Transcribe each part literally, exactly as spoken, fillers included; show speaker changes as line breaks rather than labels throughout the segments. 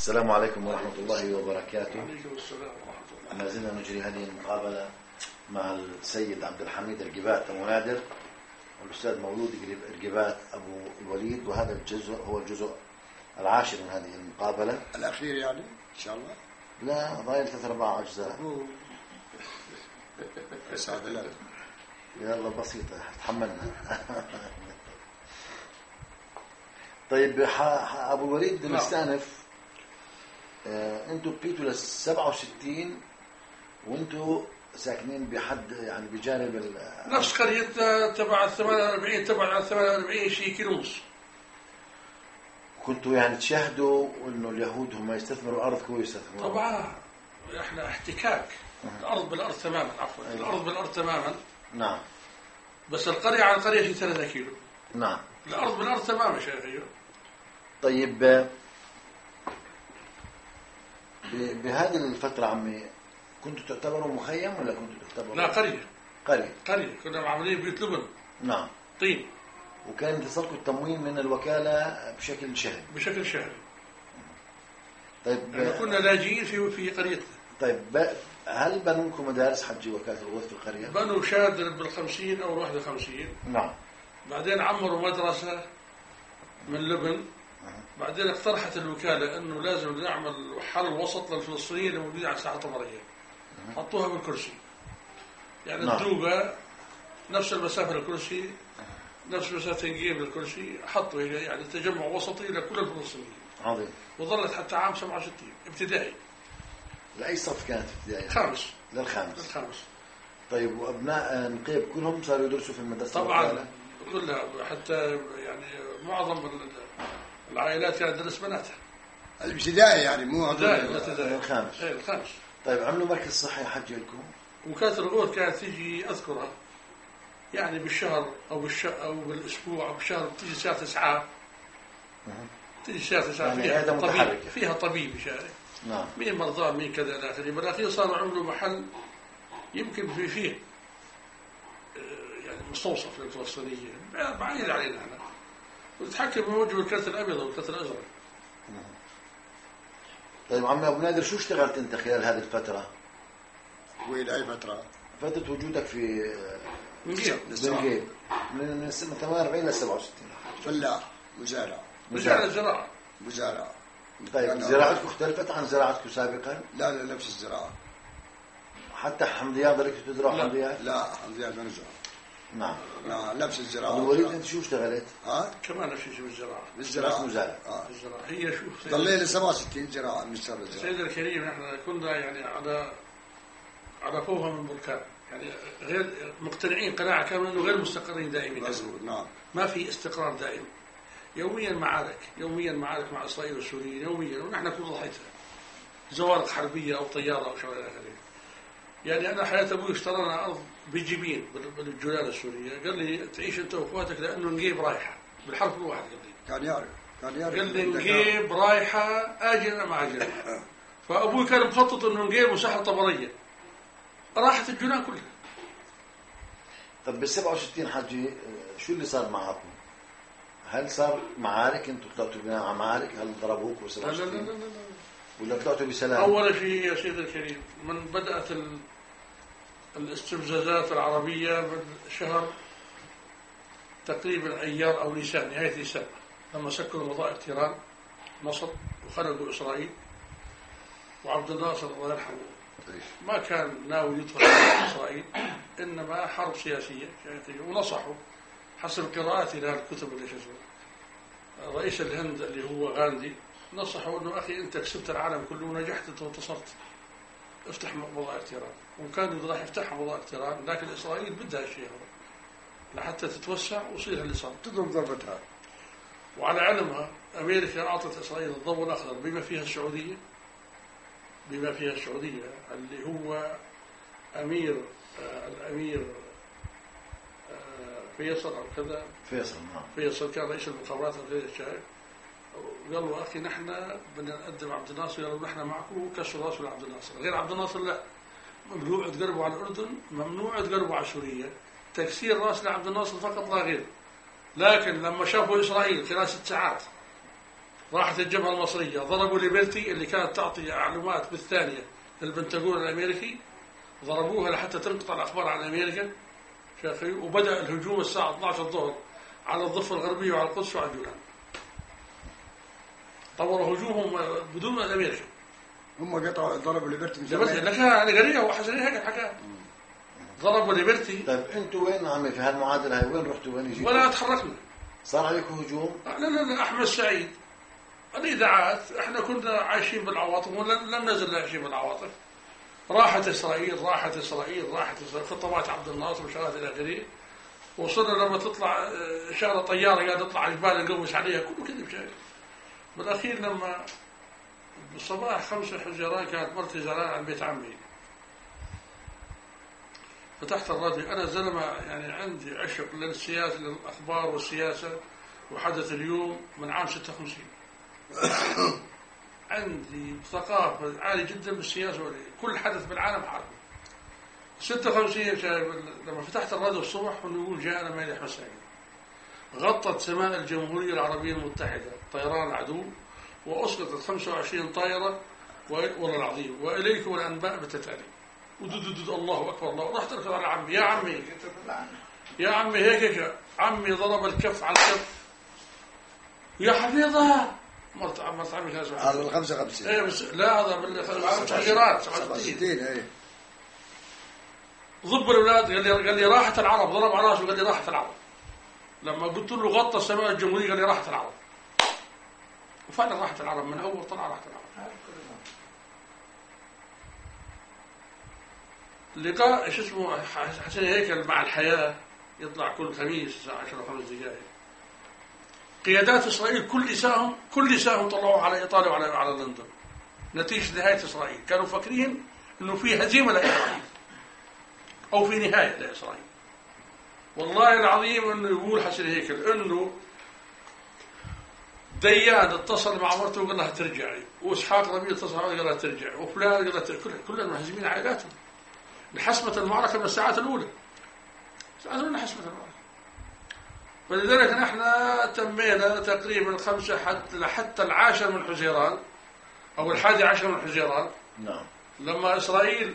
السلام عليكم ورحمة الله وبركاته.
وعليكم السلام ورحمة الله.
ما زلنا نجري هذه المقابلة مع السيد عبد الحميد الرقبات أبو نادر والأستاذ مولود الرقبات أبو الوليد، وهذا الجزء هو الجزء العاشر من هذه المقابلة
الأخير يعني إن شاء الله.
لا ضايل ثلاث أربع أجزاء.
يسعد الله.
يلا بسيطة تحملنا. طيب أبو الوليد نستأنف. آه، أنتوا بقيتوا للسبعة وستين وأنتوا ساكنين بحد يعني بجانب
نفس قريتنا تبع الثمانية وأربعين، تبع الثمانية وأربعين شيء كيلو ونص.
كنتوا يعني تشاهدوا إنه اليهود هم يستثمروا الأرض كويس يستثمروا.
طبعا إحنا احتكاك الأرض بالأرض تماما، عفوا
أيوة.
الأرض بالأرض تماما.
نعم.
بس القرية عن القرية شيء ثلاثة كيلو.
نعم.
الأرض بالأرض تماما شيخ. أيوه.
طيب بهذه الفترة عمي كنتوا تعتبروا مخيم ولا كنتوا تعتبروا؟
لا قرية.
قرية.
قرية كنا عاملين بيوت لبن.
نعم.
طين.
وكان يتصلكم التموين من الوكالة بشكل شهري.
بشكل شهري.
طيب
يعني كنا لاجئين في في قريتنا.
طيب هل بنوكم مدارس حجي وكالة الغوث في القرية؟
بنوا شادر بالخمسين أو واحد وخمسين.
نعم.
بعدين عمروا مدرسة من لبن. بعدين اقترحت الوكالة أنه لازم نعمل حل وسط للفلسطينيين اللي موجودين على الساحة الطبرية. حطوها بالكرسي. يعني
نعم.
الدوبة نفس المسافة للكرسي، نفس مسافة نجيب للكرسي، حطوا يعني تجمع وسطي لكل الفلسطينيين.
عظيم.
وظلت حتى عام سبعة وستين ابتدائي.
لأي صف كانت ابتدائي؟
خامس.
للخامس.
للخامس.
طيب وأبناء نقيب كلهم صاروا يدرسوا في المدرسة؟
طبعا كلها، حتى يعني معظم العائلات كانت تدرس بناتها.
الابتدائي يعني مو
الابتدائي.
الخامس.
ايه الخامس.
طيب عملوا مركز صحي حجي لكم؟
وكانت الغوث كانت تيجي أذكرها يعني بالشهر أو بالش أو بالأسبوع أو بالشهر تيجي ساعة تسعة. تيجي ساعة تسعة
يعني
فيها طبيب، فيها طبيب يشارك.
نعم.
مين مرضى مين كذا إلى آخره. بالأخير صاروا عملوا محل يمكن في فيه يعني مستوصف للفلسطينيين بعيد علينا احنا، وتتحكم بموجب الكرت الأبيض والكرت الأزرق.
طيب عمي أبو نادر شو اشتغلت أنت خلال هذه الفترة؟
وين أي فترة؟
فترة وجودك في
نجيب
بنجيب من من سنة ثمانية وأربعين ل سبعة وستين.
فلاح مزارع.
مزارع الزراعة.
مزارع.
طيب زراعتكم اختلفت عن زراعتكم سابقا؟
لا لا نفس الزراعة.
حتى حمضيات ضليتوا تزرعوا حمضيات؟
لا حمضيات ما نزرع.
نعم.
نعم نفس الزراعة.
أبو الوليد أنت شو اشتغلت؟
ها؟
كمان نفس الشيء بالزراعة.
بالزراعة.
مزارع.
آه.
الزراعة هي شوف.
ضلينا سبعة وستين زراعة من الزراعة.
سيد الكريم نحن كنا يعني على على فوهة من بركان، يعني غير مقتنعين قناعة كاملة إنه غير مستقرين دائما.
مزبوط نعم.
ما في استقرار دائم. يوميا معارك، يوميا معارك مع إسرائيل والسوريين يوميا، ونحن كنا ضحيتها. زوارق حربية أو طيارة أو شيء إلى آخره. يعني أنا حياة أبوي اشترينا أرض بجبين بالجولان السورية، قال لي تعيش أنت وأخواتك لأنه نجيب رايحة بالحرف الواحد. قال لي
كان يعرف كان يعرف
قال لي نجيب رايحة آجلة مع آجلة. فأبوي كان مخطط إنه نجيب مساحة طبرية، راحت الجولان كلها.
طب بال سبعة وستين حجي شو اللي صار معكم؟ هل صار معارك انتم طلعتوا بناء على معارك؟ هل ضربوك ب سبعة وستين؟
لا لا لا لا لا.
ولا طلعتوا بسلام؟
أول شيء يا سيدي الكريم من بدأت ال... الاستفزازات العربية من شهر تقريبا أيار أو نيسان، نهاية نيسان، لما سكروا مضائق تيران مصر وخرجوا إسرائيل، وعبد الناصر الله يرحمه ما كان ناوي يدخل إسرائيل، إنما حرب سياسية ونصحوا حسب قراءاتي لها الكتب اللي شفتها. رئيس الهند اللي هو غاندي نصحوا إنه أخي أنت كسبت العالم كله ونجحت أنت وانتصرت، افتح مضائق تيران. وكانوا راح يفتحوا مضائق تيران، لكن إسرائيل بدها الشيء هذا لحتى تتوسع ويصير اللي صار
تضرب ضربتها.
وعلى علمها أمريكا أعطت إسرائيل الضوء الأخضر بما فيها السعودية، بما فيها السعودية اللي هو أمير آه الأمير آه فيصل أو كذا.
فيصل نعم.
فيصل كان رئيس المخابرات الخارجية الشاعر. قالوا أخي نحن بدنا نقدم عبد الناصر، قالوا نحن معكم كسروا راسه لعبد الناصر. غير عبد الناصر لا، ممنوع تقربوا على الأردن، ممنوع تقربوا على سوريا، تكسير راس لعبد الناصر فقط لا غير. لكن لما شافوا إسرائيل خلال ست ساعات راحت الجبهة المصرية ضربوا ليبرتي اللي كانت تعطي معلومات بالثانية للبنتاغون الأمريكي، ضربوها لحتى تنقطع الأخبار عن أمريكا شايفي. وبدأ الهجوم الساعة اثني عشر الظهر على الضفة الغربية وعلى القدس وعلى الجولان. طوروا هجومهم بدون أمريكا.
هم قطعوا ضربوا ليبرتي
ليبرتي لك أنا قريها وحسنين هيك الحكاية. ضربوا ليبرتي.
طيب انتوا وين عمي في هالمعادلة هاي؟ وين رحتوا وين جيتوا؟
ولا تحركنا.
صار عليكم هجوم؟
لا لا لا أحمد سعيد الإذاعات احنا كنا عايشين بالعواطف ولم نزل عايشين بالعواطف. راحت إسرائيل راحت إسرائيل راحت إسرائيل خطابات عبد الناصر وشغلات إلى آخره. وصلنا لما تطلع شغلة طيارة قاعدة تطلع على الجبال نقومش عليها كله كذب شيء. بالأخير لما بالصباح خمسة حزيران كانت مرتي زعلانة عن بيت عمي، فتحت الراديو. أنا زلمة يعني عندي عشق للسياسة للأخبار والسياسة وحدث اليوم من عام ستة وخمسين. عندي ثقافة عالية جدا بالسياسة، كل حدث بالعالم عارفه. ستة وخمسين لما فتحت الراديو الصبح ونقول جاءنا ميلي أحمد سعيد، غطت سماء الجمهورية العربية المتحدة طيران العدو وأسقطت خمسة وعشرين طائرة والله العظيم وإليكم الأنباء بالتتالي. ودود الله أكبر الله. رحت أركض على عمي، يا عمي يا عمي هيك هيك. عمي ضرب الكف على الكف، يا حفيظة مرت مرت عمي كان اسمها
على الخمسة خمسين.
ايه بس لا هذا بالخيرات
سبعة وستين. ايه
ضب الاولاد. قال لي قال لي راحت العرب. ضرب على راسه قال لي راحت العرب. لما قلت له غطى سماء الجمهورية قال لي راحت العرب. وفعلا راحت العرب من اول طلع راحت العرب. اللقاء ايش اسمه حسين هيكل مع الحياة يطلع كل خميس الساعة عشرة وخمس دقائق. قيادات إسرائيل كل نسائهم كل نسائهم طلعوا على إيطاليا وعلى على لندن نتيجة نهاية إسرائيل. كانوا فاكرين إنه في هزيمة لإسرائيل أو في نهاية لإسرائيل. والله العظيم إنه يقول حسين هيكل إنه ديان اتصل مع مرته وقال لها ترجعي، وإسحاق ربيع اتصل معه وقال لها ترجعي، وفلان قال لها ترجعي. كلهم مهزمين عائلاتهم. حسمت المعركة من الساعات الأولى. الساعات الأولى حسمت المعركة. فلذلك نحن تمينا تقريبا خمسة حتى حتى العاشر من حزيران أو الحادي عشر من حزيران.
نعم.
لما إسرائيل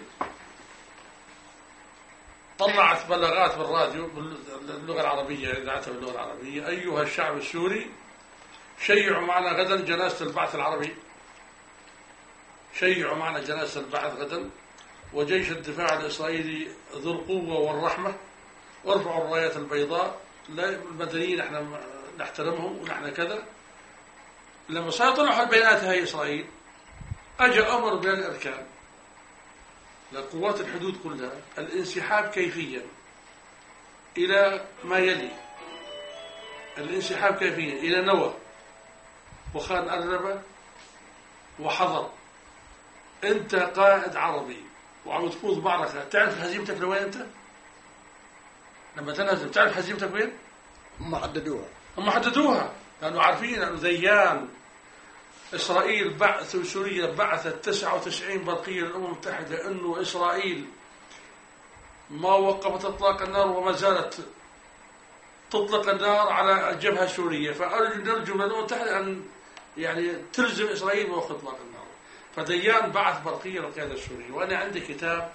طلعت بلاغات بالراديو باللغة العربية، إذاعتها باللغة العربية: أيها الشعب السوري شيعوا معنا غدا جنازة البعث العربي، شيعوا معنا جنازة البعث غدا، وجيش الدفاع الإسرائيلي ذو القوة والرحمة، وارفعوا الرايات البيضاء. لا المدنيين احنا نحترمهم ونحن كذا. لما سيطلعوا على البيانات هاي إسرائيل أجى أمر بين الأركان لقوات الحدود كلها الانسحاب كيفيا إلى ما يلي: الانسحاب كيفيا إلى نوى وخان أرنبة وحضر. أنت قائد عربي وعم تخوض معركة، تعرف هزيمتك لوين أنت؟ لما تنهزم تعرف هزيمتك وين؟
هم حددوها
هم حددوها لأنه عارفين أنه ديان إسرائيل بعث سوريا بعثت تسعة وتسعين برقية للأمم المتحدة أنه إسرائيل ما وقفت إطلاق النار وما زالت تطلق النار على الجبهة السورية. فأرجو نرجو من الأمم المتحدة أن يعني تلزم إسرائيل بوقف إطلاق النار. فديان بعث برقية للقيادة السورية. وأنا عندي كتاب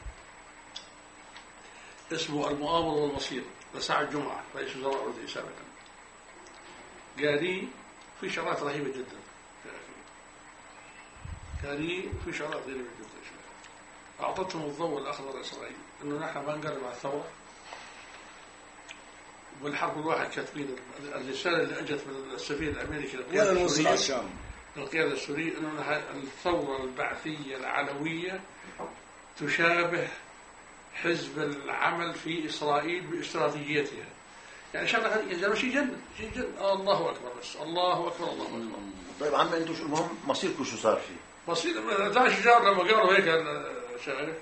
اسمه المؤامرة والمصير لسعد جمعة رئيس وزراء الأردن سابقا، قاري في شغلات رهيبة جدا، قاري في شغلات رهيبة جدا. أعطتهم الضوء الأخضر إسرائيل إنه نحن ما نقرب على الثورة. والحرب الواحد كاتبين الرسالة اللي أجت من السفير الأمريكي للقيادة السورية القيادة السورية إنه الثورة البعثية العلوية تشابه حزب العمل في إسرائيل باستراتيجيتها. يعني شغلة هذه شيء جنة شيء جنة. الله أكبر بس الله أكبر الله أكبر.
طيب عم أنتوا شو المهم مصيركم شو صار فيه؟
مصير داعش جار لما قالوا هيك شايف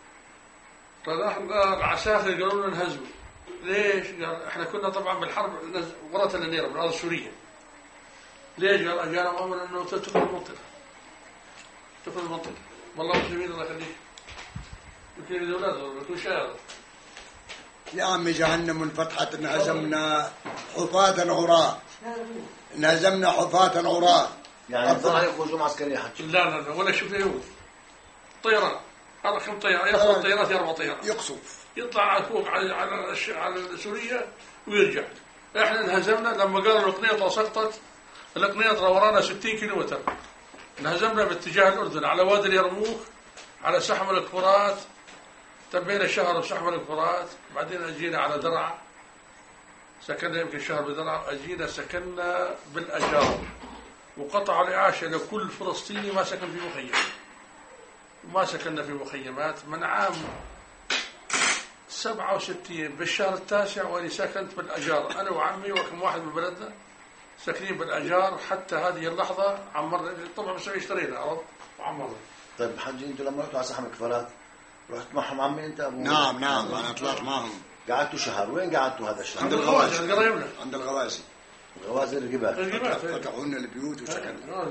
فنحن العساكر قالوا لنا نهزموا. ليش؟ قال احنا كنا طبعا بالحرب ورثة النيرة بالأرض السورية. ليش؟ قال أجانا أمر إنه تدخل المنطقة تدخل المنطقة. والله مسلمين الله يخليك يمكن الأولاد يكون شاعر.
يا عمي جهنم انفتحت انهزمنا حفاة عراة انهزمنا حفاة عراة
يعني الظاهر يخرجوا معسكرية حج.
لا لا لا ولا شوف يهود طيران هذا كم طيارة ياخذ طيارات أربع طيارات
يقصف
يطلع على فوق على على على سوريا ويرجع. احنا انهزمنا لما قالوا القنيطرة سقطت. القنيطرة ورانا ستين كيلومتر انهزمنا باتجاه الأردن على وادي اليرموك على سحم الفرات تبينا شهر بسحم الفرات بعدين أجينا على درعا سكننا يمكن شهر بدرعا أجينا سكننا بالأجار وقطعوا الإعاشة لكل فلسطيني ما سكن في مخيم ما سكننا في مخيمات من عام سبعة وستين بالشهر التاسع وأنا سكنت بالأجار أنا وعمي وكم واحد من بلدنا ساكنين بالأجار حتى هذه اللحظة عمرنا طبعا بس اشترينا أرض وعمرنا.
طيب حجي أنتوا لما رحتوا على سحم الكفرات رحت معهم عمي أنت أبو؟
نعم نعم أنا طلعت معهم.
قعدتوا شهر وين قعدتوا هذا الشهر؟
عند الغوازي عند قرايبنا عند الغوازي
الغوازي الجبال
فتحوا لنا البيوت وسكننا.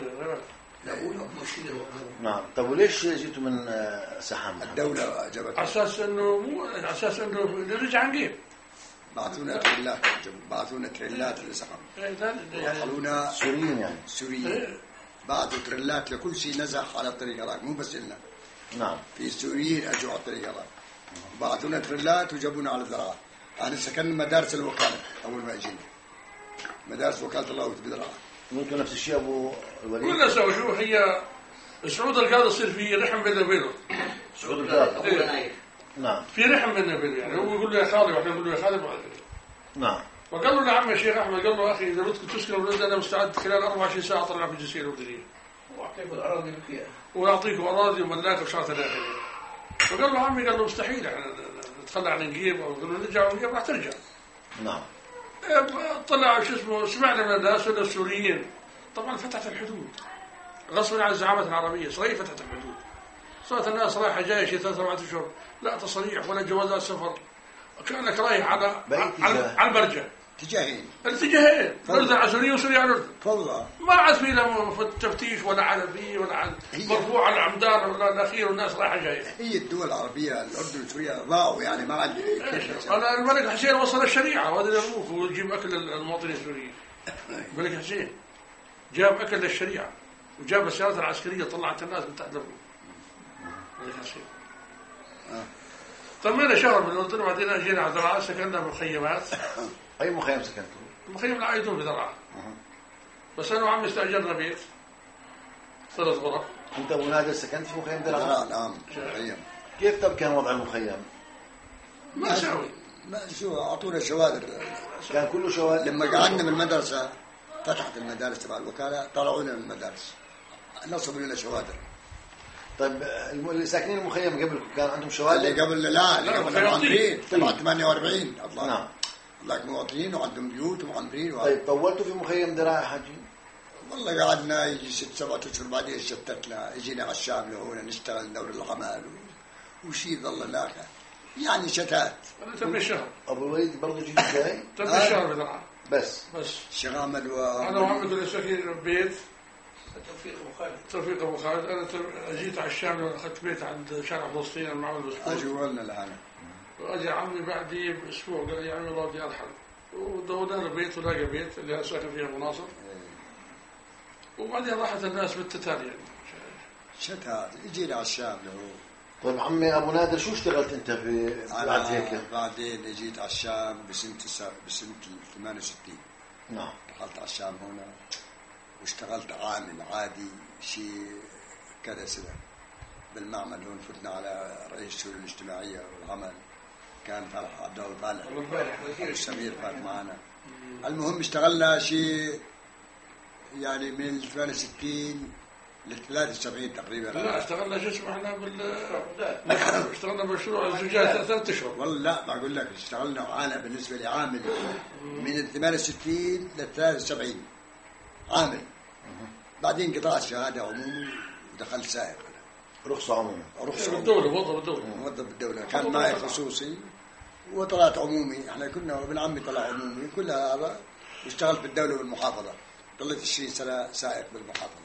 نعم. طب وليش جيتوا من سحم؟
الدولة جابت
على أساس إنه مو على أساس إنه نرجع نجيب
بعثونا تريلات بعثونا تريلات لسحم وصلونا
سوريين يعني
سوريين بعثوا تريلات لكل شيء نزح على الطريق هذاك مو بس لنا.
نعم.
في سوريين اجوا على الطريق هذاك بعثونا تريلات وجابونا على الزراعة. أنا سكننا مدارس الوكالة أول ما أجينا مدارس وكالة الله بدرعا.
ممكن نفس الشيء أبو الوليد؟
كلنا سوا شو هي سعود القاضي يصير في رحم بيننا وبينه.
سعود القاضي إيه؟ نعم.
في رحم بيننا وبينه يعني هو يقول له يا خالي وإحنا نقول له يا خالي.
نعم.
وقال له لعم الشيخ أحمد قال له أخي إذا بدك تسكن الولد أنا مستعد خلال أربع وعشرين ساعة أطلع في الجنسية الأردنية.
وأعطيكم الأراضي بكية.
ويعطيكم أراضي وملاك وشغلات داخلية. وقال له عمي قال له مستحيل إحنا نتخلى عن نجيب أو نقول له نرجع ونجيب راح ترجع.
نعم.
طلع شو اسمه سمعنا من الناس ولا السوريين طبعا فتحت الحدود غصبا عن الزعامة العربية صحيح فتحت الحدود صارت الناس رايحة جاية شيء ثلاثة أربعة أشهر لا تصريح ولا جوازات سفر كأنك رايح على على, على البرجة
اتجاهين
الاتجاهين الأردن على سوريا وسوريا على الأردن
والله
ما عاد في لا تفتيش ولا عربي ولا عن مرفوع على العمدان ولا الأخير والناس رايحة جاية.
هي الدول العربية الأردن وسوريا ضاعوا يعني ما عاد.
أنا الملك حسين وصل الشريعة وهذا اليرموك ويجيب أكل المواطنين السوريين. الملك حسين جاب أكل للشريعة وجاب السيارات العسكرية طلعت الناس من تحت الأردن. الملك حسين. طمينا شهر بالأردن وبعدين أجينا على درعا سكننا بمخيمات.
أي مخيم سكنتوا؟
المخيم العايدون في درعا. بس أنا وعمي استأجرنا بيت ثلاث غرف.
أنت أبو نادر سكنت في مخيم درعا؟
درعا نعم مخيم.
كيف طب كان وضع المخيم؟
ما سوي.
ما شو أعطونا شوادر.
كان كله شوادر.
لما قعدنا بالمدرسة فتحت المدارس تبع الوكالة طلعونا من المدارس نصبوا لنا شوادر.
طيب اللي ساكنين المخيم قبل كان عندهم شوادر؟
اللي قبل لا اللي قبل معمرين تبع ثمانية وأربعين الله.
نعم.
لك مواطنين وعندهم بيوت ومعمرين.
طيب طولتوا في مخيم درعا حاجي؟
والله قعدنا يجي ست سبعة أشهر بعدين شتتنا اجينا على الشام لهون نشتغل دور الحمال وشي ظل هناك يعني شتات.
أنا تبني شهر.
أبو الوليد برضه جيت جاي؟
تبني شهر بدرعا.
بس.
بس.
شغامل و.
أنا وعمي كنا ساكنين ببيت.
توفيق أبو خالد.
توفيق أبو خالد أنا جيت على الشام أخذت بيت عند شارع فلسطين المعمل بسكوت.
أجوا لنا الآن.
وأجي عمي بعدي بأسبوع قال لي يا عمي الله بدي أرحل. ودورنا البيت ولاقى بيت اللي أنا ساكن فيها مناصر. وبعدين راحت الناس بالتتالي يعني.
شتات يجينا على الشام له.
طيب عمي أبو نادر شو اشتغلت أنت في بعد هيك؟
بعدين اجيت على الشام بسنة بسنة ثمانية وستين.
نعم.
دخلت على الشام هنا واشتغلت عامل عادي شيء كذا سنة بالمعمل هون فتنا على رئيس الشؤون الاجتماعية والعمل كان فرح عبد الله فالح السمير فات معنا. المهم اشتغلنا شيء يعني من ثمانية وستين ل ثلاثة وسبعين تقريبا.
لا اشتغلنا شو اسمه احنا بال اشتغلنا بمشروع الزجاج ثلاث اشهر.
والله لا بقول لك اشتغلنا انا بالنسبه لي عامل من ثمانية وستين ل ثلاثة وسبعين عامل. بعدين قطعت شهاده عمومي ودخلت سائق.
رخصه عمومي.
رخصه بالدوله موظف بالدوله.
موظف بالدوله كان معي خصوصي وطلعت عمومي. احنا كنا ابن عمي طلع عمومي كل هذا واشتغلت بالدوله بالمحافظه. ضليت عشرين سنه سائق بالمحافظه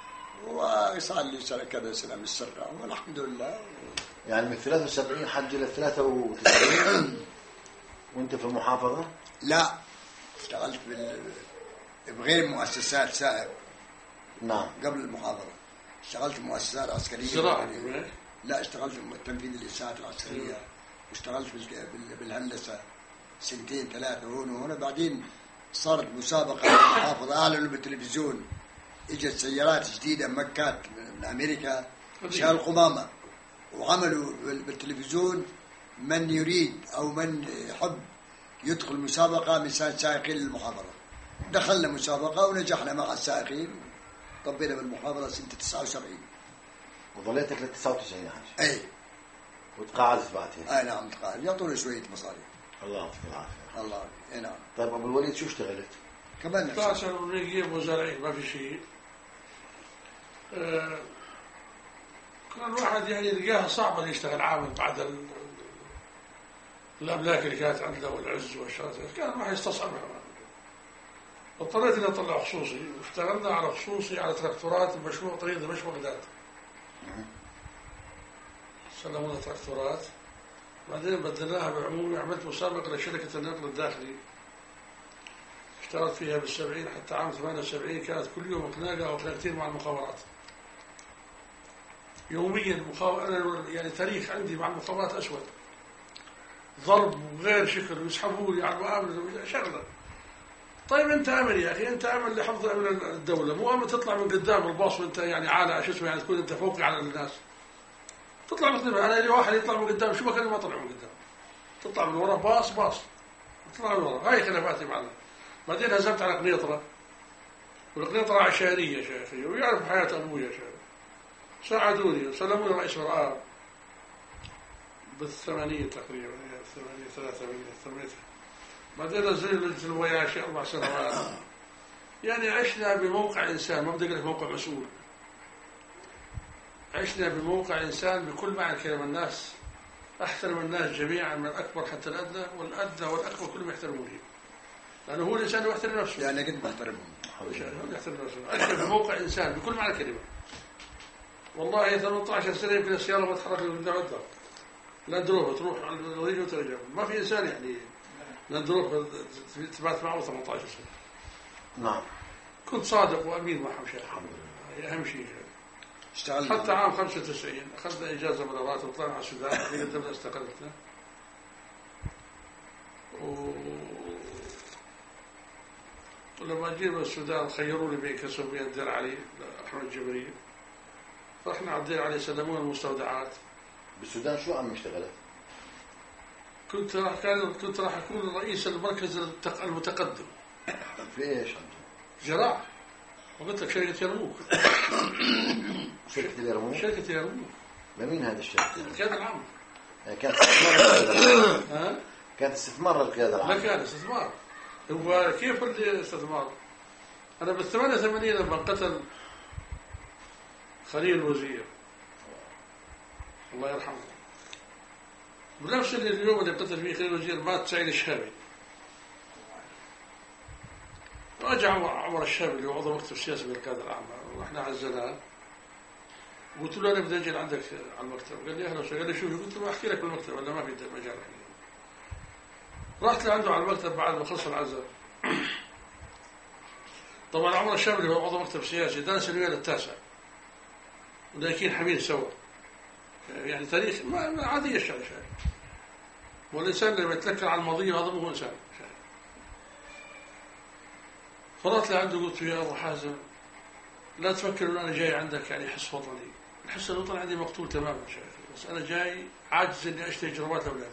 وصار لي سنه كذا سنه من السرة والحمد لله.
يعني من ثلاثة وسبعين حج ل ثلاثة وتسعين وانت في المحافظه؟
لا اشتغلت بال... بغير مؤسسات سائق
نعم.
قبل المحاضرة اشتغلت في مؤسسات عسكرية.
زراعة.
لا اشتغلت في تنفيذ الإساءات العسكرية، واشتغلت بالهندسة سنتين ثلاثة هون وهنا. بعدين صارت مسابقة محافظة، أعلنوا بالتلفزيون، إجت سيارات جديدة مكات من أمريكا شال القمامة، وعملوا بالتلفزيون من يريد أو من يحب يدخل مسابقة من سائقين المحافظة. دخلنا مسابقة ونجحنا مع السائقين، طبينا بالمحافظة سنة تسعة وسبعين.
وظليتك لل تسعة وتسعين يا حاج؟
أي.
وتقاعدت بعدين؟
أي نعم تقاعد، يعطوني شوية مصاريف.
الله يعطيك العافية.
الله. أي نعم.
طيب أبو الوليد شو اشتغلت؟
كمان
ثلاث سنوات ونجيب وزارعين ما في شيء. آه كان الواحد يعني يلقاها صعبة يشتغل عامل بعد ال... الأملاك اللي كانت عنده والعز والشرف، كان الواحد يستصعبها. اضطريت إني أطلع خصوصي، واشتغلنا على خصوصي على تراكتورات المشروع طريق دمشق بغداد. سلمونا تراكتورات، بعدين بدلناها بعمومي. عملت مسابقة لشركة النقل الداخلي، اشتغلت فيها بالسبعين حتى عام ثمانية وسبعين. كانت كل يوم خناقة أو خناقتين مع المخابرات يوميا. مخابر أنا يعني تاريخ عندي مع المخابرات أسود، ضرب وغير شكل، ويسحبوا لي على المقابل شغلة. طيب أنت أمل يا أخي، أنت أمل لحفظ أمن الدولة، مو أمل تطلع من قدام الباص وأنت يعني عالة شو اسمه، يعني تكون أنت فوقي على الناس. تطلع مثل ما أنا لي واحد يطلع من قدام، شو بكلم ما طلع من قدام، تطلع من وراء باص باص تطلع من وراء. هاي خلافاتي معنا. بعدين هزمت على قنيطرة، والقنيطرة عشانية يا شيخي، ويعرف حياة أبوي يا شيخ. ساعدوني وسلموني رئيس مرآب بالثمانية تقريبا، الثمانية ثلاثة من الثمانية. بعدين نزلوا لجنة الوياشي أربع سنوات. يعني عشنا بموقع إنسان، ما بدي أقول لك موقع مسؤول، عشنا بموقع إنسان بكل معنى الكلمة. الناس أحترم الناس جميعا من الأكبر حتى الأدنى، والأدنى والأكبر كلهم يحترموني، لأنه هو الإنسان يحترم نفسه.
يعني قد بحترمهم.
يحترم نفسه. عشنا بموقع إنسان بكل معنى الكلمة. والله ثمانية عشر سنة يمكن السيارة ما تحرك من قدام الدار، لاندروفر تروح على الريجو وترجع، ما في إنسان يعني لاندروفر تبات معه ثمانية عشر سنة.
نعم.
كنت صادق وأمين معهم شيء، الحمد لله، أهم شيء.
اشتغلت
حتى عام خمسة وتسعين أخذنا إجازة من الراتب وطلعنا على السودان. في قدمنا استقلتنا، و... ولما جينا السودان خيروني بين كسب بين الدير علي أحمد الجبري. رحنا على الدير علي، سلمونا المستودعات.
بالسودان شو عم اشتغلت؟
كنت راح كان كنت راح أكون رئيس المركز المتقدم.
في إيش عندهم؟
زراعة. وقلت لك شركة يرموك.
شركة اليرموك؟
شركة يرموك.
لمين هذه الشركة؟
القيادة العامة.
كانت استثمار
ها؟
كانت استثمار القيادة العامة.
لا كان استثمار. هو كيف اللي استثمار؟ أنا بالثمانية وثمانين لما قتل خليل الوزير الله يرحمه، بنفس اليوم اللي قتل فيه خليل الوزير مات سعيد الشهابي. رجع عمر الشهابي اللي هو عضو مكتب السياسي بالقيادة العامة، واحنا عزناه. قلت له أنا بدي أجي عندك على المكتب. قال لي أهلا وسهلا. قال لي شوفي. قلت له أحكي لك بالمكتب ولا ما في مجال أحكي. رحت لعنده على المكتب بعد ما خلص العزاء. طبعا عمر الشهابي اللي هو عضو مكتب سياسي درس الولاية التاسع، ولكن حميد سوا، يعني تاريخ ما عادي الشيء. والإنسان لما يتذكر على الماضي هذا مو إنسان. فرحت لعنده قلت له يا أبو حازم لا تفكر أن أنا جاي عندك يعني حس وطني. الحس الوطني عندي مقتول تماما شايف، بس أنا جاي عاجز إني أشتري إجرامات لأولادي.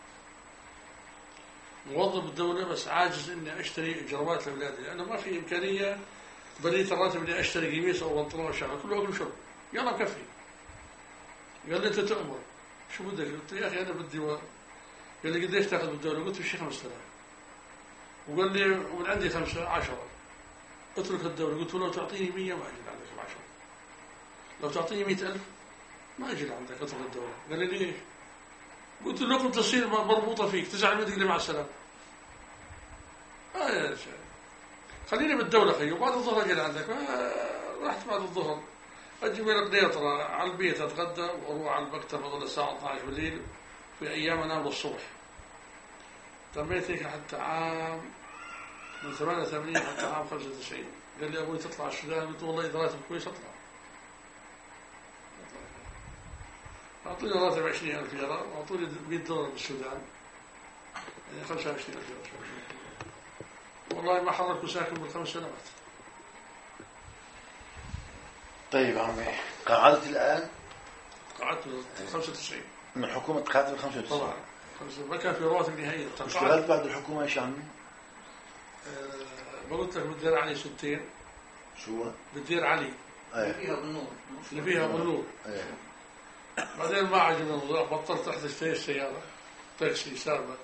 موظف الدولة بس عاجز إني أشتري إجرامات لأولادي، لأنه ما في إمكانية بنية الراتب إني أشتري قميص أو بنطلون أو شغله، كله أكل وشرب. يلا مكفي. قال لي أنت تأمر شو بدك؟ قلت يا أخي أنا بدي و... قال لي قديش تأخذ بالدولة؟ قلت له شيء خمسة آلاف. وقال لي ومن عندي خمسة عشرة. اترك الدولة. قلت له لو تعطيني مية ما أجي عندك بعشرة. لو تعطيني مئة ألف ما أجي عندك. اترك الدولة. قال لي ليش؟ قلت له لكم تصير مربوطة فيك تزعل منك لي مع السلامة. آه يا شيخ خليني بالدولة خيو. بعد الظهر أجي عندك. رحت بعد الظهر أجي من قنيطرة على البيت أتغدى وأروح على المكتب أظل الساعة اثنعش بالليل. في أيام أنام للصبح. تميت هيك حتى عام من ثمانية وثمانين حتى عام خمسة وتسعين. قال لي أبوي تطلع السودان، قلت والله إذا راتب كويس أطلع. أعطوني راتب عشرين ألف ليرة وأعطوني مئة دولار بالسودان، يعني خمسة وعشرين ألف ليرة. والله ما حركوا ساكن بالخمس سنوات.
طيب عمي، قعدت الآن؟
قعدت خمسة وتسعين
من حكومة قعدت خمسة وتسعين
طبعا، ما كان في رواتب نهائية.
اشتغلت بعد الحكومة ايش عمي؟
أه قلت لك بالدير علي سنتين.
شو؟
بالدير علي
اللي فيها بالنور،
اللي فيها بالنور.
ايه.
بعدين ما عجبني الموضوع، بطلت احدث فيه السيارة تاكسي سابق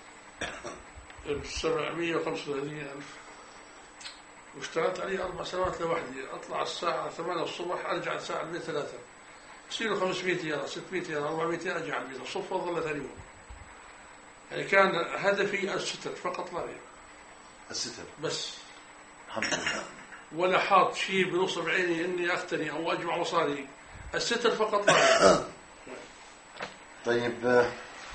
بسبعمية وخمسة وثلاثين ألف، واشتغلت عليه أربع سنوات لوحدي. أطلع الساعة ثمانية الصبح أرجع الساعة البيت ثلاثة، يصير خمسمية ليرة ستمية ليرة أربعمية ليرة أرجع البيت الصبح وظل ثاني يوم. يعني كان هدفي الستر فقط لا غير.
الستر
بس
الحمد لله.
ولا حاط شيء بنصب عيني إني أختني أو أجمع مصاري، الستر فقط لا غير.
طيب آه،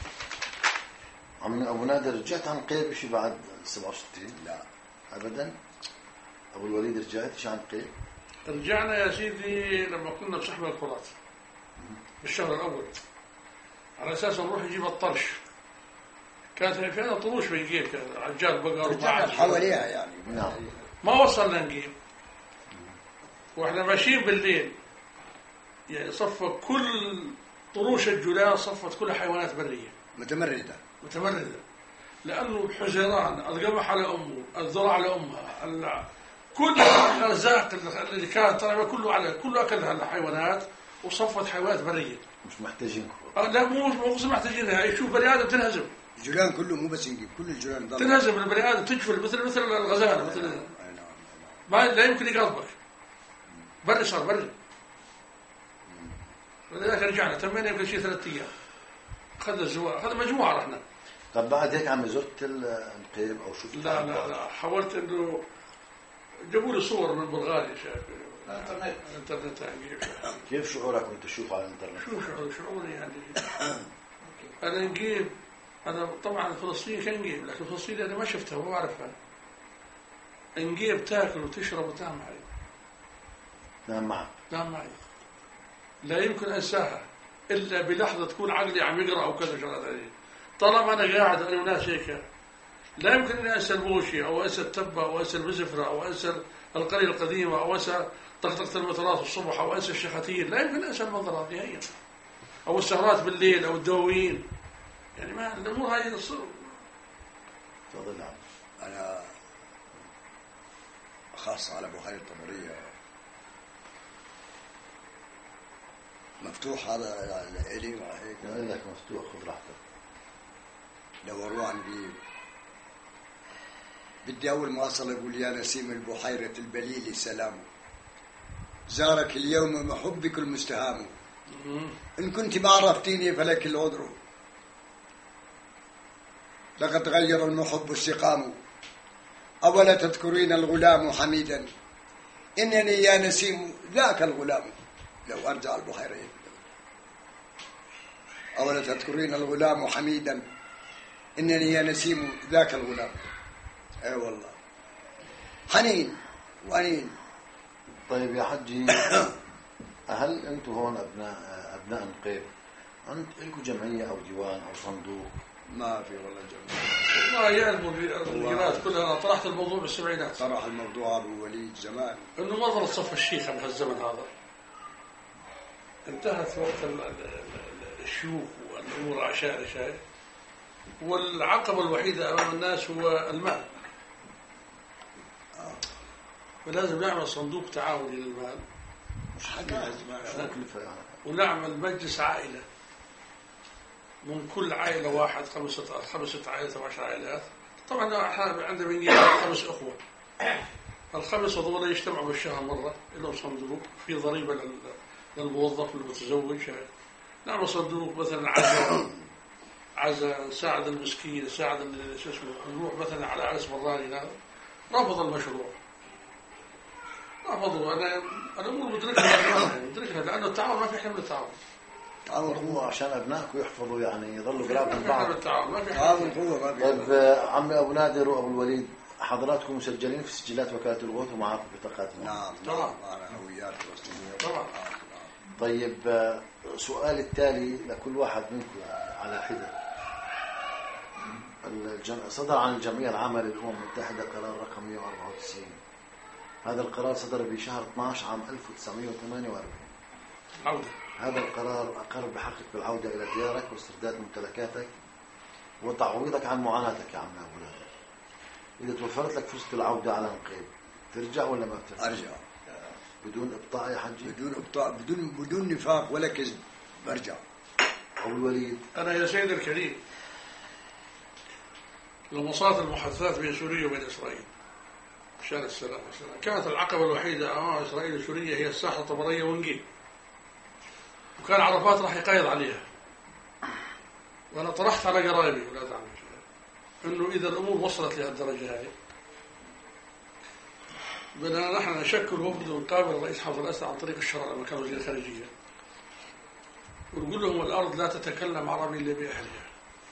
عمي أبو نادر، رجعت عن قيب شيء بعد سبعة وستين؟
لا
أبدا. أبو الوليد رجعت شيء عن قيب؟
رجعنا يا سيدي لما كنا بسحب الكرات بالشهر الأول، على أساس نروح نجيب الطرش. كانت فينا طروش بنجيب، كان عجال بقر
رجعنا حواليها يعني.
نعم.
ما وصلنا نجيب، واحنا ماشيين بالليل يعني صفى كل طروش الجولان، صفت كل حيوانات برية
متمردة
متمردة، لأنه الحزيران، القمح على أمه، الذرة على أمها، كل الأرزاق اللي كانت طالعة كله على كله أكلها الحيوانات، وصفت حيوانات برية.
مش محتاجينكم.
آه لا مو مو محتاجينها، يشوف بني آدم تنهزم.
الجولان كله مو بس نجيب، كل الجولان ضل
تنهزم البني آدم، تجفل مثل مثل الغزالة مثل ما لا يمكن يقربك. بري صار بري. ولذلك رجعنا تمينا يمكن شيء ثلاثة أيام. أخذنا الزوار، أخذنا مجموعة رحنا.
طب بعد هيك عم زرت القيب أو شفت؟
لا لا لا حاولت إنه جابوا لي صور من بلغاريا شايف.
الانترنت
الانترنت نجيب.
كيف شعورك وأنت تشوف على الإنترنت؟
شو شعور شعوري يعني؟ أنا نجيب، أنا طبعا فلسطين كان نجيب، لكن فلسطين أنا ما شفتها وما أعرفها. نجيب تاكل وتشرب وتنام معي.
نعم معك.
نام معي. لا يمكن أنساها إلا بلحظة تكون عقلي عم يقرأ أو كذا شغلات هذه. طالما أنا قاعد أنا وناس هيك لا يمكن أن أنسى البوشي أو أنسى التبة أو أنسى البزفرة أو أنسى القرية القديمة أو أنسى طقطقة المتراس الصبح أو أنسى الشخاتين. لا يمكن أن أنسى المنظرات نهائيا، أو السهرات بالليل أو الدواوين. يعني ما الأمور هاي تصير.
تفضل. نعم.
أنا خاصة على بحيرة الطبرية مفتوح هذا إلي وهيك.
قال لك مفتوح، خذ راحتك.
دوروا عن بيه. بدي أول ما أصل أقول يا نسيم البحيرة البليل سلام، زارك اليوم محبك المستهام، إن كنت ما عرفتيني فلك العذر، لقد غير المحب السقام، أولا تذكرين الغلام حميدا، إنني يا نسيم ذاك الغلام. لو أرجع البحيرة أولا تذكرين الغلام حميدا، إنني يا نسيم ذاك الغلام. أي أيوة والله حنين وأنين.
طيب يا حجي، هل أنتم هون أبناء أبناء القيب عند لكم جمعية أو ديوان أو صندوق؟
ما في والله جمعية.
والله يعلموا الجماعات كلها. أنا طرحت الموضوع بالسبعينات.
طرح الموضوع أبو وليد زمان
إنه ما ظلت صف الشيخة بهالزمن هذا، انتهت وقت الشيوخ والأمور عشاء شايف، والعقبة الوحيدة أمام الناس هو المال. فلازم نعمل صندوق تعاوني للمال،
مش حكاية
ونعمل مجلس عائلة من كل عائلة واحد، خمسة خمسة عائلات أو عشر عائلات. طبعا احنا عندنا بنجيب خمس أخوة، الخمس هذول يجتمعوا بالشهر مرة، لهم صندوق في ضريبة للموظف المتزوج. نعمل صندوق مثلا عزاء عزاء نساعد المسكين، نساعد شو اسمه، نروح مثلا على عرس مراني. هذا رفض المشروع، رفضوا. أنا الأمور مدركها مدركها لأنه التعاون ما في حمل التعاون.
تعاون قوة عشان أبنائكم يحفظوا يعني يضلوا قراب من بعض.
التعاون ما في
تعاون قوة ما في.
طيب عمي أبو نادر وأبو الوليد، حضراتكم مسجلين في سجلات وكالة الغوث ومعاكم بطاقاتهم؟
نعم
طبعا.
معنا هويات فلسطينية
طبعا.
طيب سؤال التالي لكل واحد منكم على حدة. الجم... صدر عن الجمعية العامة للأمم المتحدة قرار رقم مئة وأربعة وتسعين. هذا القرار صدر بشهر اثني عشر عام ألف وتسعمئة وثمانية وأربعين.
عودة.
هذا القرار أقر بحقك بالعودة إلى ديارك واسترداد ممتلكاتك وتعويضك عن معاناتك يا عمنا أبو نادر. إذا توفرت لك فرصة العودة على نقيب ترجع ولا ما بترجع؟
أرجع
بدون إبطاء يا حجي؟
بدون إبطاء، بدون بدون نفاق ولا كذب، برجع.
أبو الوليد.
أنا يا سيد الكريم لما صارت المحادثات بين سوريا وبين إسرائيل مشان السلام والسلام، كانت العقبة الوحيدة أمام إسرائيل وسوريا هي الساحة الطبرية ونقيب، وكان عرفات راح يقايض عليها. وأنا طرحت على قرايبي ولاد عمي إنه إذا الأمور وصلت لهالدرجة هذه بدنا نحن نشكل وفد ونقابل الرئيس حافظ الأسد عن طريق الشرع لما كان وزير الخارجية، ونقول لهم الأرض لا تتكلم عربي إلا بأهلها.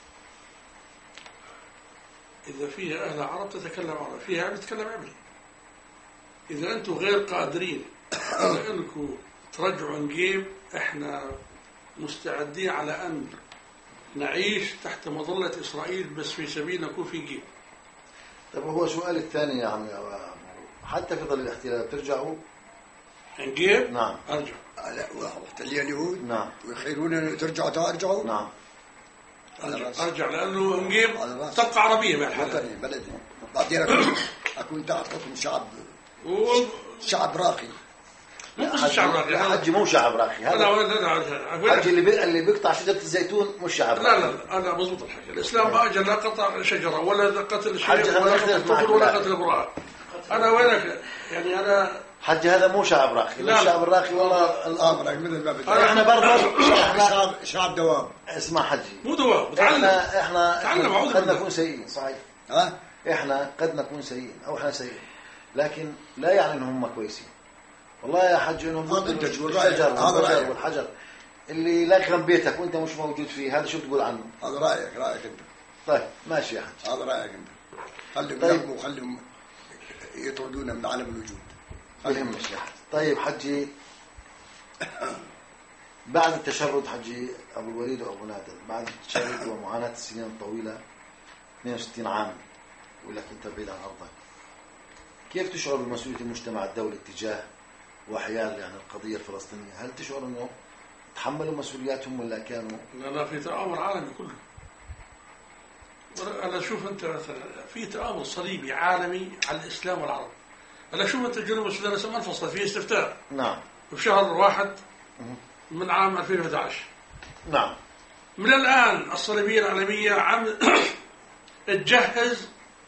إذا فيها أهل عرب تتكلم عربي، فيها عرب تتكلم عبري. إذا أنتم غير قادرين على أنكم ترجعوا نقيب، إحنا مستعدين على أن نعيش تحت مظلة إسرائيل بس في سبيل نكون في نقيب.
طيب هو سؤال الثاني يا عمي، حتى في ظل الاحتلال ترجعوا
نقيب؟
نعم.
أرجع.
وقت اللي اليهود
نعم
ويخيرون ترجعوا ترجعوا.
نعم
أرجع, أرجع لأنه نقيب تبقى عربية
بحالها بلدي. بعدين أكون, أكون تحت حكم شعب و... شعب راقي.
مو بس الشعب راقي،
حجي مو شعب راقي هذا.
لا
حجي اللي بي... اللي بيقطع شجرة الزيتون مش شعب راقي.
لا لا أنا مضبوط الحكي. الإسلام ما أجل لا قطع شجرة ولا قتل شيء
ولا
قتل طفل ولا قتل امرأة. أنا وينك يعني أنا
حجي هذا مو شعب راقي. لا الشعب الراقي والله
الأمر مثل ما بدك.
احنا برضه
شعب شعب دوام.
اسمع حجي
مو دوام.
احنا احنا
تعلم
قد نكون سيئين صحيح.
ها
احنا قد نكون سيئين او احنا سيئين، لكن لا يعني انهم هم كويسين. والله يا حج انهم ضد الشجر والحجر والحجر اللي لاقم بيتك وانت مش موجود فيه، هذا شو بتقول عنه؟
هذا رايك رايك انت.
طيب ماشي يا حج،
هذا رايك انت. خليهم
طيب.
يحكموا وخليهم يطردونا من عالم الوجود.
فهمش يا حج. طيب حجي بعد التشرد حجي ابو الوليد وابو نادر، بعد التشرد ومعاناه السنين الطويله اثنين وستين عام ولك انت بعيد عن ارضك، كيف تشعر بمسؤوليه المجتمع الدولي اتجاه وحيال يعني القضيه الفلسطينيه؟ هل تشعر انه تحملوا مسؤولياتهم ولا كانوا؟
لا لا في تآمر عالمي كله. أنا شوف أنت مثلا في تآمر صليبي عالمي على الإسلام والعرب. أنا شوف أنت جنوب السودان لسه ما انفصل فيه استفتاء.
نعم.
في شهر واحد من عام ألفين وأحد عشر.
نعم.
من الآن الصليبية العالمية عم تجهز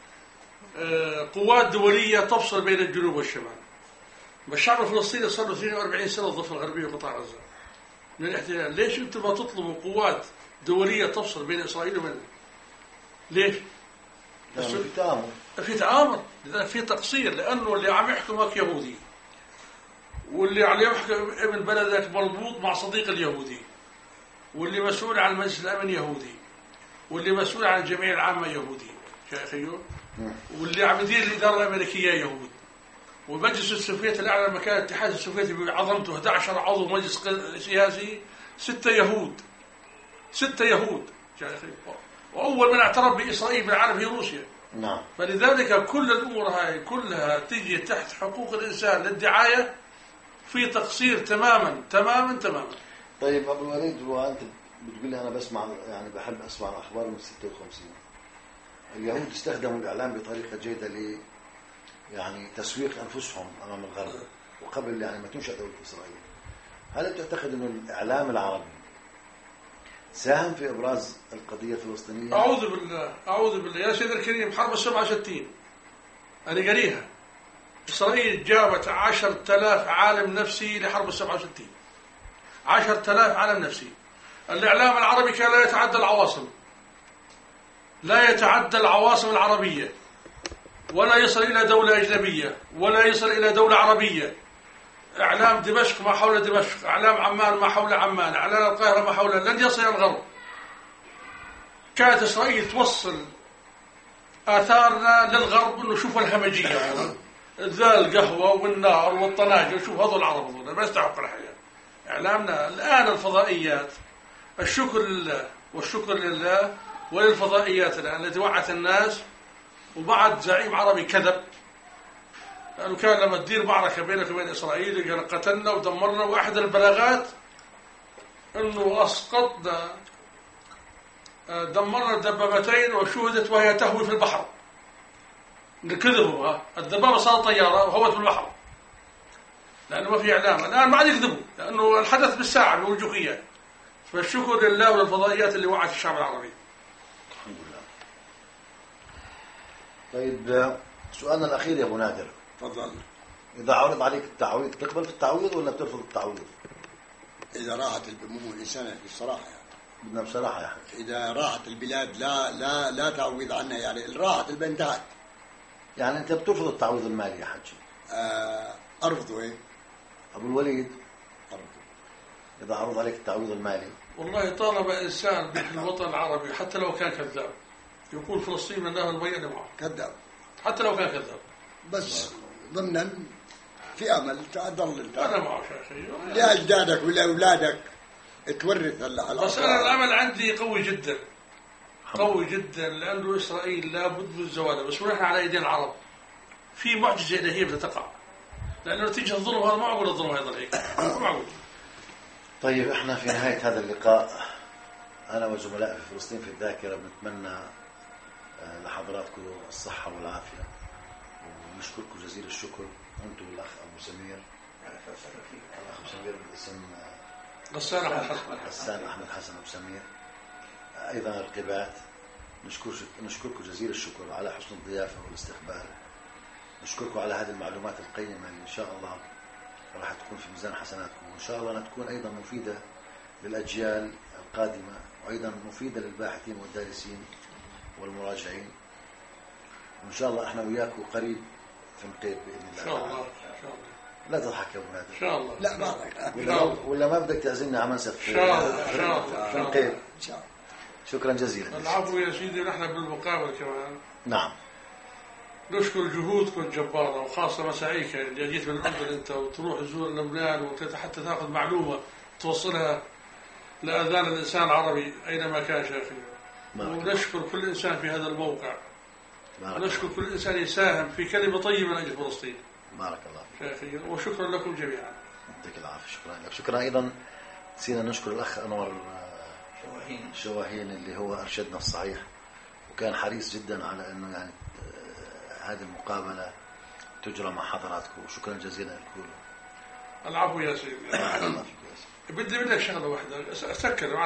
قوات دولية تفصل بين الجنوب والشمال. الشعب الفلسطيني صار له اثنين وأربعين سنة الضفة الغربية وقطاع غزة من الاحتلال. ليش أنتم ما تطلبوا قوات دولية تفصل بين إسرائيل وبين؟ ليش؟
في تآمر.
في تآمر، في تقصير، لأنه اللي عم يحكمك يهودي، واللي عم يحكم ابن بلدك مربوط مع صديق اليهودي، واللي مسؤول عن مجلس الأمن يهودي، واللي مسؤول عن الجمعية العامة يهودي، شايفينه؟ واللي عم يدير الإدارة الأمريكية يهود، ومجلس السوفيتي الأعلى لما كان الاتحاد السوفيتي بعظمته أحد عشر عضو مجلس سياسي، ستة يهود، ستة يهود، وأول من اعترف بإسرائيل بالعالم هي روسيا.
نعم.
فلذلك كل الأمور هاي كلها تيجي تحت حقوق الإنسان للدعاية، في تقصير تماما تماما تماما.
طيب أبو الوليد، وأنت بتقول لي أنا بسمع يعني بحب أسمع الأخبار من ستة وخمسين. اليهود استخدموا الإعلام بطريقة جيدة ل يعني تسويق أنفسهم أمام الغرب وقبل يعني ما تنشأ دولة إسرائيل. هل تعتقد إنه الإعلام العربي ساهم في إبراز القضية الفلسطينية؟
أعوذ بالله أعوذ بالله يا سيد الكريم. حرب السبعة وستين أنا قريها، إسرائيل جابت عشرة آلاف عالم نفسي لحرب السبعة وستين. عشرة آلاف عالم نفسي. الإعلام العربي كان لا يتعدى العواصم، لا يتعدى العواصم العربية، ولا يصل إلى دولة أجنبية، ولا يصل إلى دولة عربية. إعلام دمشق ما حول دمشق، إعلام عمان ما حول عمان، إعلام القاهرة ما حول، لن يصل إلى الغرب. كانت إسرائيل توصل آثارنا للغرب إنه شوفوا الهمجية، ذا القهوة والنار والطناجر، شوف هذول العرب هذول ما يستحقوا الحياة. إعلامنا الآن الفضائيات، الشكر لله والشكر لله وللفضائيات الآن التي وعت الناس. وبعد زعيم عربي كذب، لأنه كان لما تدير معركة بينك وبين إسرائيل قال قتلنا ودمرنا، وأحد البلاغات أنه أسقطنا دمرنا الدبابتين وشهدت وهي تهوي في البحر. كذبوا، ها الدبابة صارت طيارة وهوت في البحر، لأنه ما في إعلام. الآن ما عاد يكذبوا لأنه الحدث بالساعة بالوجوهيات. فالشكر لله وللفضائيات اللي وعت الشعب العربي.
الحمد لله. طيب سؤالنا الأخير يا أبو نادر،
تفضل.
إذا عرض عليك التعويض تقبل في التعويض ولا بترفض التعويض؟
إذا راحت الأمور الإنسان بصراحة يعني.
بدنا بصراحة يا حبيبي.
إذا راحت البلاد لا لا لا تعويض عنها، يعني راحت البنتات.
يعني أنت بترفض التعويض المالي يا حجي؟
آه أرفضه. إيه
أبو الوليد،
أرفضه.
إذا عرض عليك التعويض المالي؟
والله طالما إنسان في الوطن العربي حتى لو كان كذاب يقول فلسطين من الله المبين معه،
كذاب
حتى لو كان كذاب،
بس ضمنا في أمل تضل
أنا معه شيخي
لأجدادك ولأولادك تورث هلا.
بس أنا الأمل عندي قوي جدا، قوي جدا، لأنه إسرائيل لابد من زوالها، بس ونحن على أيدين العرب في معجزة إلهية بتتقع، لأنه نتيجة الظلم هذا ما معقول الظلم هيضل هيك، ما معقول.
طيب احنا في نهاية هذا اللقاء أنا وزملائي في فلسطين في الذاكرة بنتمنى لحضراتكم الصحة والعافية، ونشكركم جزيل الشكر أنتم والأخ أبو سمير، الأخ أبو سمير بالاسم
غسان أحمد حسن،
غسان أحمد حسن أبو سمير، أيضا القبات. نشكر نشكركم جزيل الشكر على حسن الضيافة والاستقبال. نشكركم على هذه المعلومات القيمة اللي إن شاء الله راح تكون في ميزان حسناتكم، وإن شاء الله تكون أيضا مفيدة للأجيال القادمة، وأيضا مفيدة للباحثين والدارسين والمراجعين. وإن شاء الله إحنا وياكم قريب في نقيب بإذن الله.
إن شاء الله. إن شاء الله.
لا تضحك يا أبو نادر.
إن شاء الله.
لا ما
ولا, ولا ما بدك تعزمنا على منسف
في
في نقيب.
إن شاء الله.
شكرا جزيلا.
العفو يا سيدي، نحن بالمقابل كمان.
نعم.
نشكر جهودكم الجبارة، وخاصة مساعيك اللي جيت من الأردن أنت وتروح تزور لبنان وحتى تأخذ معلومة توصلها لأذان الإنسان العربي أينما كان شيخي. ونشكر كل إنسان في هذا الموقع، ونشكر كل إنسان يساهم في كلمة طيبة من أجل فلسطين.
بارك الله فيك
شيخي، وشكرا لكم جميعا.
يعطيك العافية. شكرا لك. شكرا أيضا نسينا نشكر الأخ أنور
شواهين
شواهين اللي هو أرشدنا الصحيح، وكان حريص جدا على أنه يعني هذه المقابلة تجرى مع حضراتكم، وشكرا جزيلا لكم.
العفو يا سيدي. بدي منك شغلة واحدة أسكر